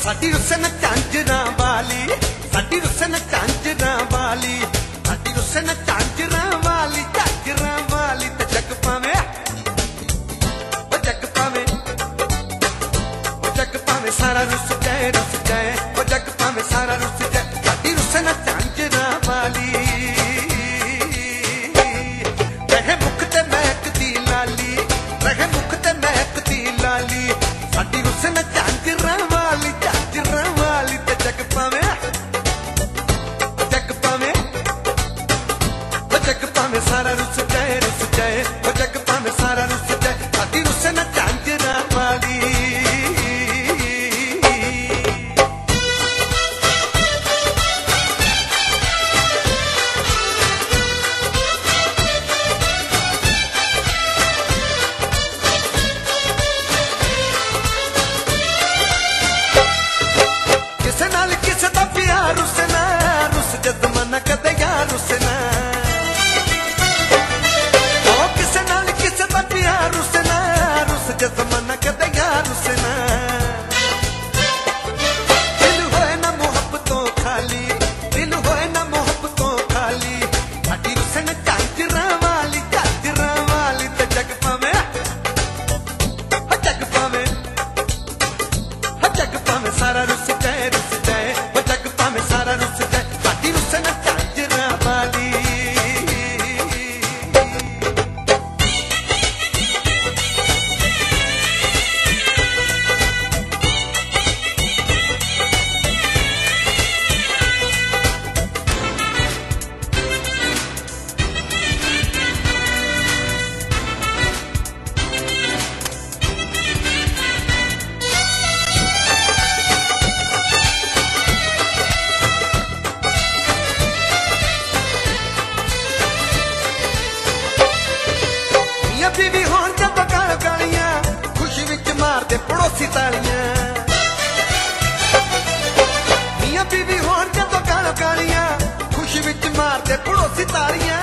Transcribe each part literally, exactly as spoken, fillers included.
साडी रुसन झांझरां वाली, साडी रुसन झांझरां वाली, साडी रुसन झांझरां वाली, झांझरां वाली ते जग पावे, ओ जग पावे, ओ जग पावे सारा रुस जाए रुस जाए, ओ जग पावे सारा रुस जाए, साडी रुसन झांझरां वाली। रहे मुख ते महकदी लाली, रहे मुख ते महकदी लाली, साडी रुसन झांझरां वाली, झांझरां वाली ते जग पावे, जग पावे, ओ जग पावे सारा रुस जाए रुस जाए, ओ जग पावे सारा रुस जाए, साडी रुसन झांझरां वाली। किसे नाल किसे दा प्यार रुसना, रुस जदमना कदे यार रुसना, ओ किसे नाल किसे दा प्यार रुसना, रुस जदमना कदे यार रुसना। दिल होए ना मोहब्बतों खाली, दिल होए ना मोहब्बतों खाली, साडी रुसन झांझरां वाली, झांझरां वाली ते जग पावे, ओ जग पावे, ओ जग पावे सारा रुस जाए रुस जाए, ओ जग पावे सारा रुस जाए, साडी रुसन झांझरां वाली। मियां बीवी होण जदों गाल गालियां, खुशी विच मारदे पड़ोसी तालियां, मियां बीवी होण जदों गाल गालियां, खुशी विच मारदे पड़ोसी तालियां।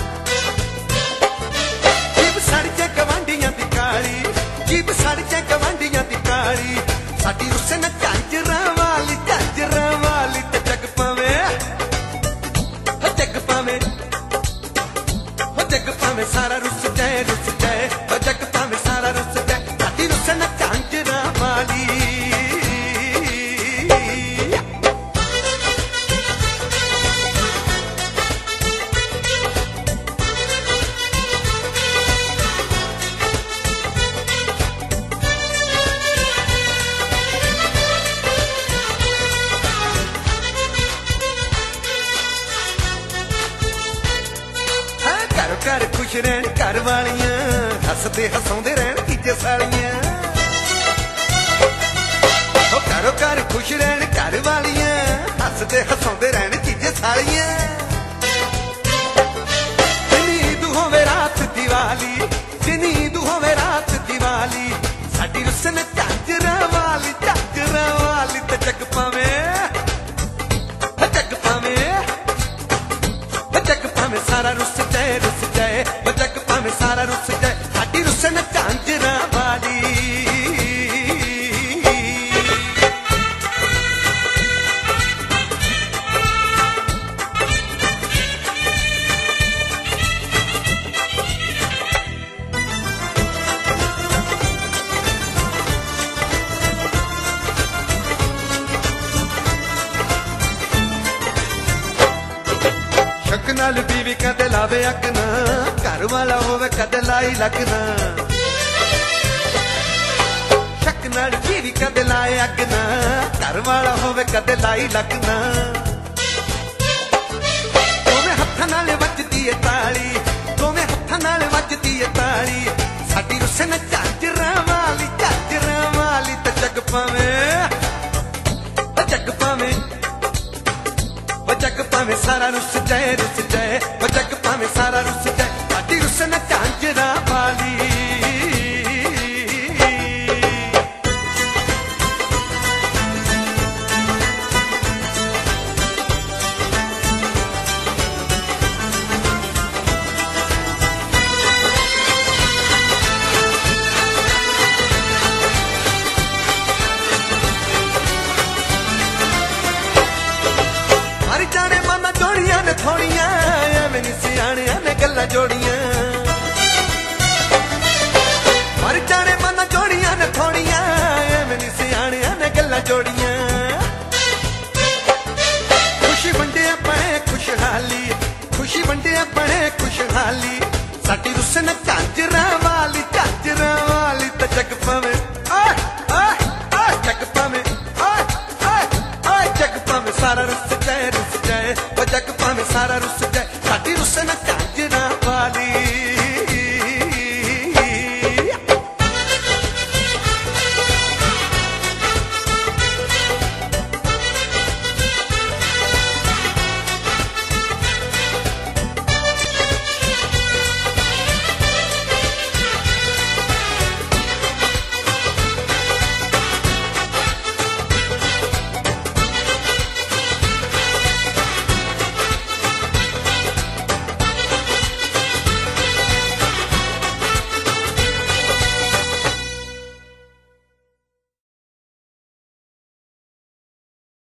जीभ सड़ जाए गवांढियां दी काली, जीभ सड़ जाए गवांढियां दी काली, साडी रुसन झांझरां वाली, झांझरां वाली ते जग पावे, ओ जग पावे, ओ जग पावे सारा रुस जाए रुस जाए, ओ जग पावे सारा रुस जाए, साडी रुसन झांझरां वाली। हाँ, घरो घर खुश रहन घर वालियां, हसदे हसाउंदे रहन तीजे सालियां, ओ घरो घर खुश रहन घर वालियां, हसदे हसाउंदे रहन तीजे सालियां। जिनी ईद होवे रात दिवाली, जिनी ईद होवे रात दिवाली, साडी रुसन झांझरां वाली, झांझरां वाली ते जग पावे, ओ जग पावे, ओ जग पावे सारा रुस जाए रुस जाए, ओ जग पावे सारा रुस जाए, साडी रुसन झांझरां वाली। शक नाल बीवी कदे लावे अग ना, घर वाला होवे कदे लाई लगना, शक नाल बीवी कदे लाए अग ना, घर वाला होवे कदे लाई लगना। दोवें हत्थां नाल वजदी ए ताली, दोवें हत्थां नाल वजदी ए ताली, साडी रुसन झांझरां वाली, झांझरां वाली ते जग पावे, ओ जग पावे, ओ जग पावे सारा रुस जाए रुस जाए, ओ जग पावे सारा रुस जाए, साडी रुसन झांझरां वाली। जोड़ियां मर जाने मन जोड़ियां ने थोड़ियां एवें नी सियाणियां ने गल्लां जोड़ियां खुशी वंडे अपने खुशहाली खुशी वंडे अपने खुशहाली साडी रुसन झांजरां